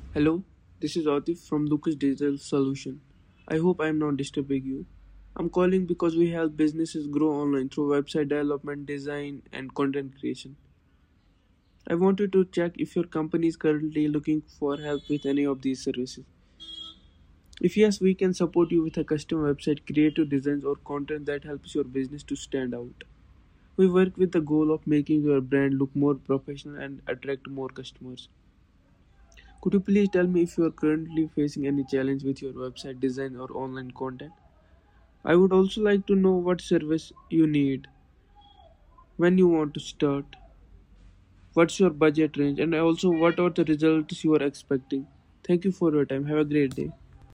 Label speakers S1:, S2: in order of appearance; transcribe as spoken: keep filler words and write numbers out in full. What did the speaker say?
S1: Hello, this is Atif from Lucas Digital Solution. I hope I am not disturbing you. I'm calling because we help businesses grow online through website development, design, and content creation. I wanted to check if your company is currently looking for help with any of these services. If yes, we can support you with a custom website, creative designs, or content that helps your business to stand out. We work with the goal of making your brand look more professional and attract more customers. Could you please tell me if you are currently facing any challenge with your website design or online content? I would also like to know what service you need, when you want to start, what's your budget range, and also what are the results you are expecting. Thank you for your time. Have a great day.